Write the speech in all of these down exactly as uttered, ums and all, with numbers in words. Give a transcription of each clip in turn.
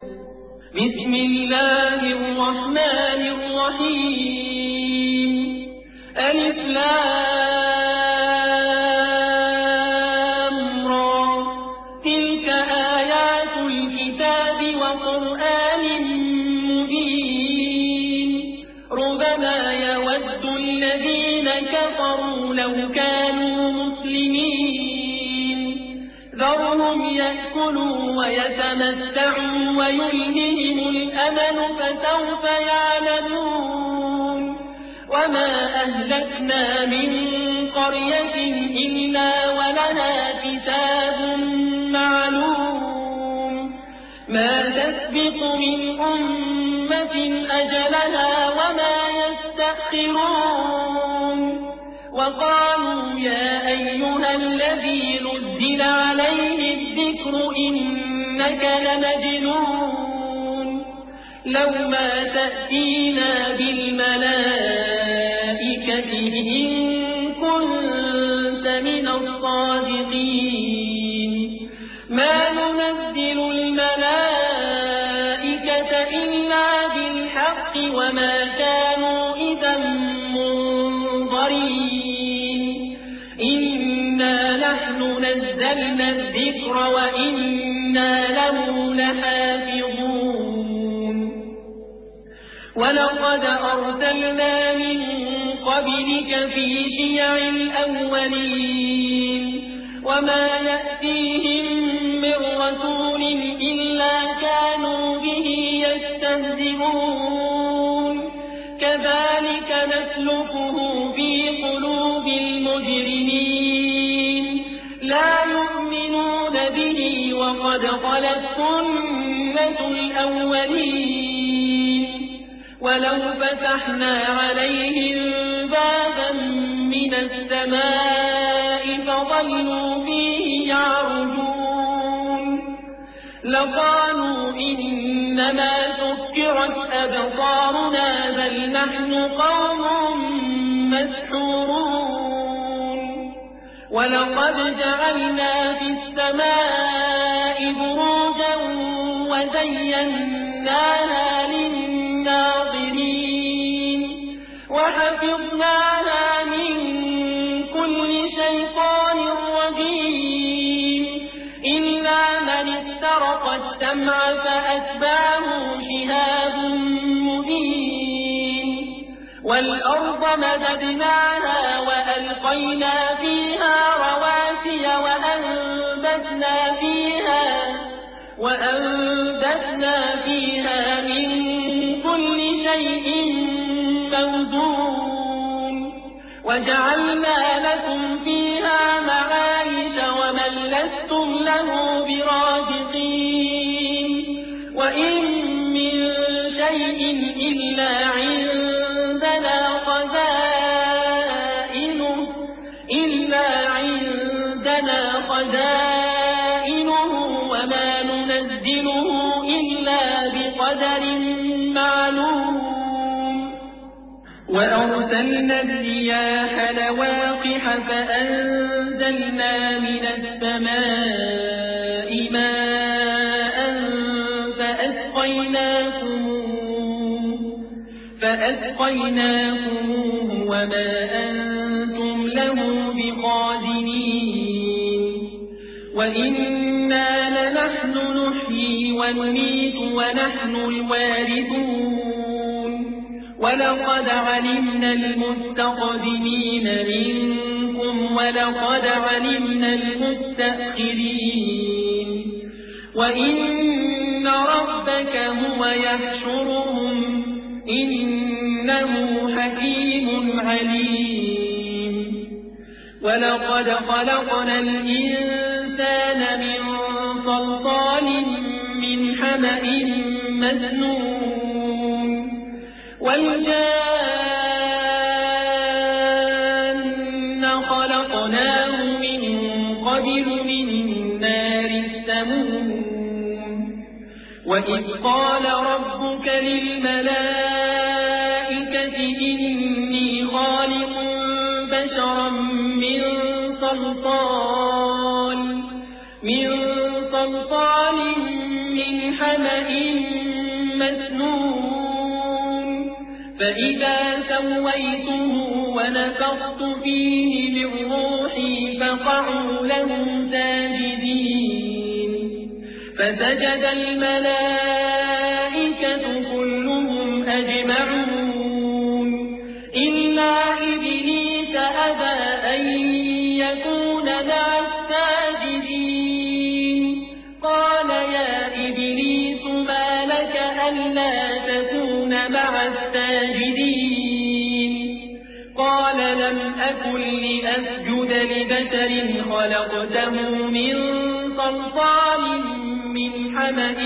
بسم الله الرحمن الرحيم ألف لام را تلك آيات الكتاب وقرآن مبين ربما يود الذين كفروا لو كانوا مسلمين ذرهم يأكلوا ويتمتعوا ويلههم الأمل فسوف يعلمون وما أهلكنا من قرية إلا ولها كتاب معلوم ما تسبق من أمة أجلها وما يستأخرون وقالوا يا أيها الذي نزل عليه الذكر إنك لمجنون لو ما تأتينا بالملائكة إن كنت من الصادقين ما ننزل الملائكة إلا بالحق وما كانوا إذا منظرين إنا نحن نزلنا الذكر وإنا له لحافظون ولقد أرسلنا من قبلك في شيع الأولين وما يأتيهم من رسول إلا كانوا به يستهزئون كذلك نسلكه في قلوب المجرمين لا يؤمنون به وقد خلت سنة الأولين ولو فتحنا عليهم بابا من السماء فظلوا فيه يعرجون لقالوا إنما سكرت أبصارنا بل نحن قوم مسحورون ولقد جعلنا في السماء بروجا وزيناها للناظرين وحفظناها من كل شيطان رجيم إلا من استرق السمع فأتبعه شهاب مبين والأرض مددناها وألقينا فيها رواسي وأنبتنا فيها وأنبتنا فيها من كل شيء موزون وجعلنا لكم فيها معايش ومن لستم له برازقين وإن من شيء إلا عندنا خزائنه إلا عندنا خزائنه وما ننزله إلا بقدر معلوم وأرسلنا الرياح لواقح فأنزلنا من السماء ماء فأسقيناكموه فأسقيناكموه وما أنتم له بخازنين وإنا لنحن نحيي ونميت ونحن الوارثون ولقد علمنا المستقدمين منكم ولقد علمنا المستأخرين وإن ربك هو يحشرهم إنه حكيم عليم ولقد خلقنا الإنسان من صلصال من حمأ مسنون والجان خلقناه من قبل من نار السموم وإذ قال ربك للملائكة إني خالق بشرا من صلصال من صلصال من حمأ مسنون فإذا سويته ونفخت فيه من روحي فقعوا له ساجدين فسجد الملائكة كلهم أجمعون إلا إبليس أبى أن يكون مع الساجدين قال يا إبليس ما لك ألا تكون مع الساجدين قال لم أكن لأسجد لبشر خلقته من صلصال من حمأ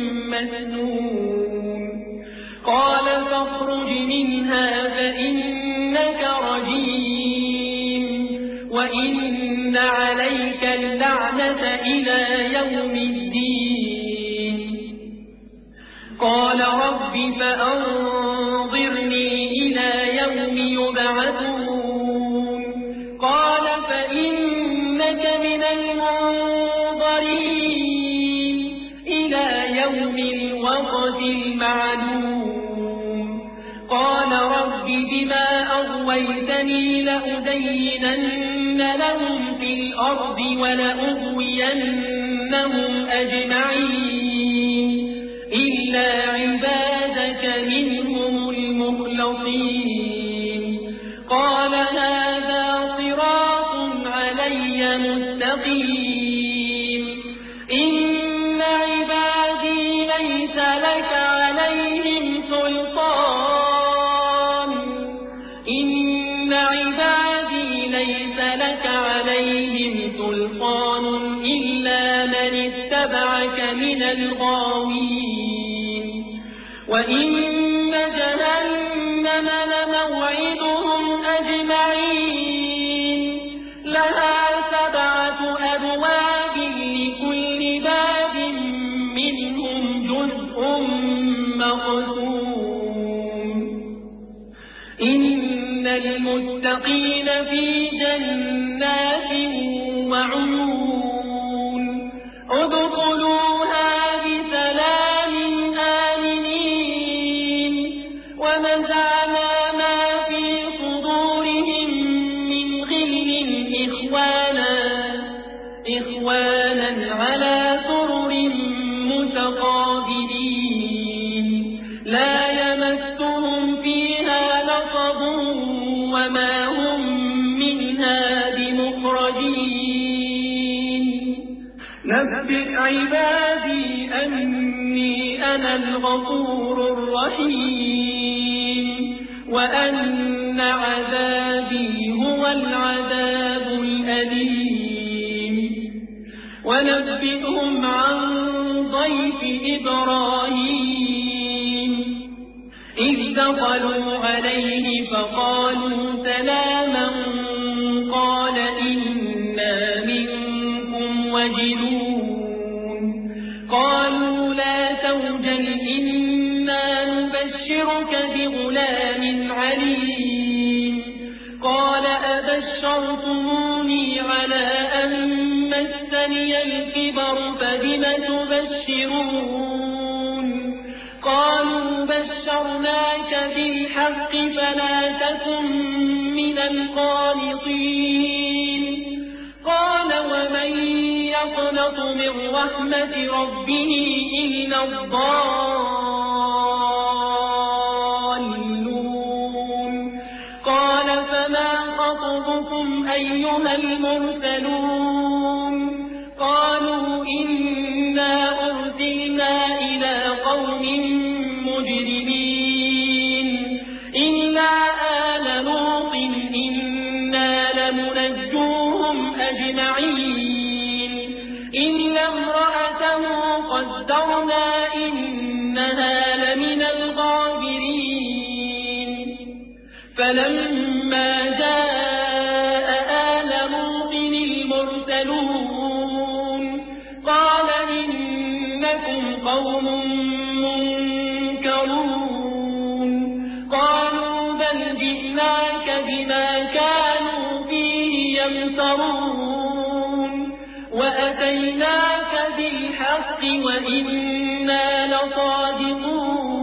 مسنون قال فاخرج منها فإنك رجيم وإن عليك اللعنة إلى يوم الدين قال رب فأنظرني إلى يوم يبعثون قال فإنك من المنظرين إلى يوم الوقت المعلوم قال رب بما أغويتني لأزينن لهم في الأرض ولأغوينهم أجمعين إلا عبادك منهم المخلصين قال هذا صراط علي مستقيم إن عبادي ليس لك عليهم سلطان إن عبادي ليس لك عليهم سلطان إلا من اتبعك من الغاوين وإن جهنم لموعدهم أجمعين لها سبعة أبواب لكل باب منهم جزء مقسوم إن المتقين في جنات وعيون ادخلوها بسلام آمنين ونزعنا ما في صدورهم من غل إخوانا إخوانا على سرر متقابلين لا يمسهم فيها نصب وما هم منها بمخرجين نبئ عبادي أني أنا الغفور الرحيم وأن عذابي هو العذاب الأليم ونبئهم عن ضيف إبراهيم إذ دخلوا عليه فقالوا سلاما قال إنا منكم وجلون قالوا لا توجل إنا نبشرك بغلام عليم قال أبشرتموني على أن مسني الكبر فبم تبشرون قالوا بشرناك بالحق فلا تكن من القانطين قال ومن يقنط من رحمة ربه إلا الضالون قال فما خطبكم أيها المرسلون قالوا إنا أرسلنا إلى قوم مجرمين إلا آل لوط إنا لمنجوهم أجمعين إلا امرأته قدرنا إنها لمن الغابرين فلما جاء آل لوط المرسلون قال إنكم قوم منكرون قالوا بل جئناك بما كانوا فيه يمترون وأتيناك بالحق وإنا لصادقون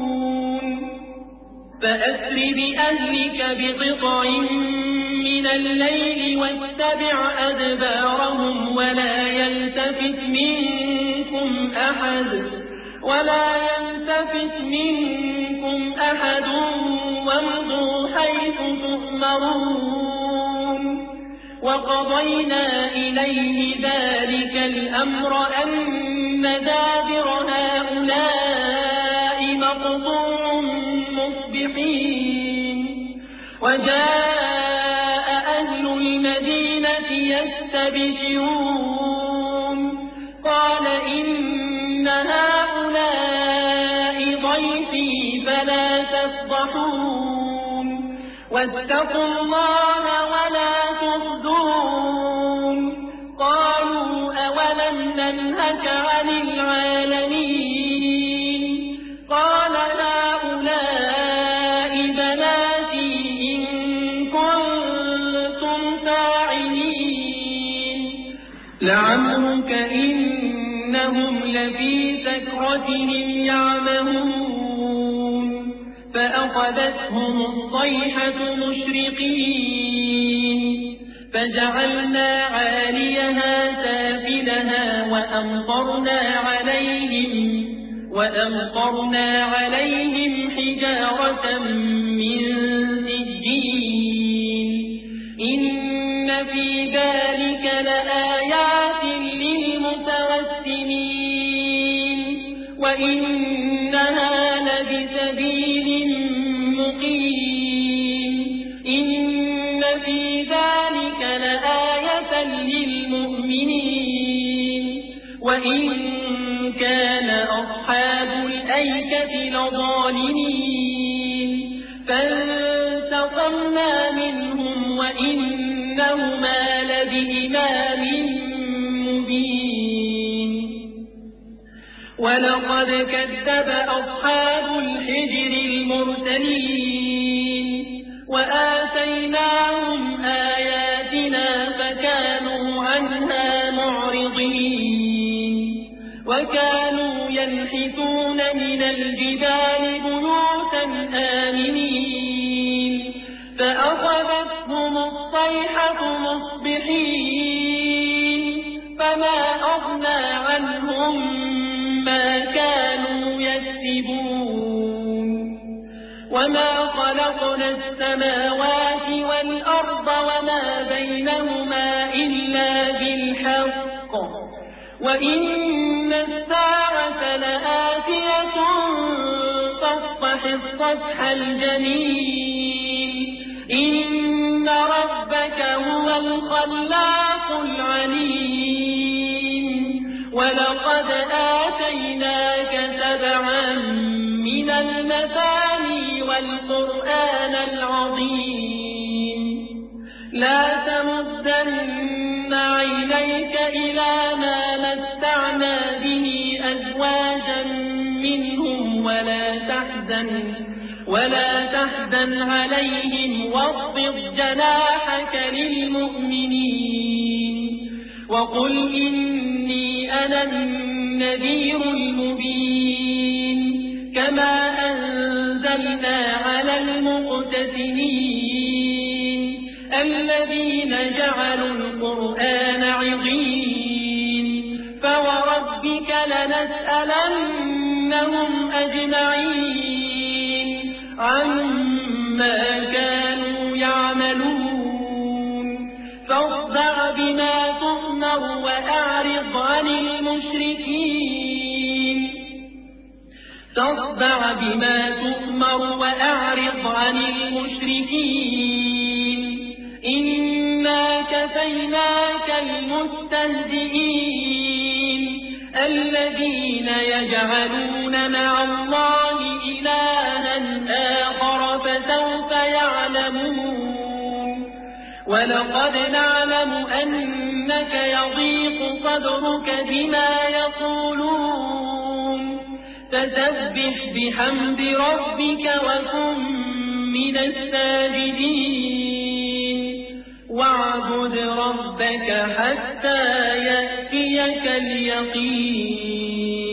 فأسر بأهلك بقطع من الليل واتبع أدبارهم ولا يلتفت منكم أحد ولا يلتفت منكم أحد وامضوا حيث تؤمرون وقضينا إليه ذلك الأمر أن دابر هؤلاء مقطوع مصبحين وجاء أهل المدينة يستبشرون قال إن هؤلاء ضيفي فلا تفضحون واتقوا الله ولا تخزون قالوا أولم ننهك عن العالمين قال هؤلاء بناتي إن كنتم فاعلين لعمرك إنهم لفي سكرتهم يعمهون فأخذتهم الصيحة مشرقين فجعلنا عاليها سافلها وأمطرنا عليهم وأمطرنا عليهم حجارة من سجين إن في ذلك لآيات للمتوسمين وإنها لبسبيل مقيم إن في ذلك لآية للمؤمنين وإن كان أصحاب الأيكة لظالمين فانتقمنا منهم وإنهما لبإمام مبين ولقد كذب أصحاب الحجر المرسلين وآتيناهم آياتنا فكانوا عنها معرضين وكانوا ينحتون من الجبال بيوتا آمنين فأخذتهم الصيحة مصبحين فما أغنى عنهم ما كانوا يكسبون وما خلقنا السماوات والأرض وما بينهما إلا بالحق وإن الساعة لآتية فاصفح الصفح الجميل إن ربك هو الخلاق العليم ولقد آتيناك سبعا من المثاني والقرآن العظيم لا تمدن عينيك إلى ما متعنا به أزواجا منهم ولا تحزن ولا تحزن عليهم واخفض جناحك للمؤمنين وقل إني أنا النذير المبين كما أنزلنا على المقتسمين الذين جعلوا القرآن عظيم فوربك لنسألنهم أجمعين عما كانوا يعملون فاصدع بما تؤمر وأعرض عن المشركين فاصدع بما تؤمر وأعرض عن المشركين إنا كفيناك المستهزئين الذين يجعلون مع الله إلها آخر فسوف يعلمون ولقد نعلم أنك يضيق صدرك بما يقولون فسبح بحمد ربك وكن من الساجدين واعبد ربك حتى يأتيك اليقين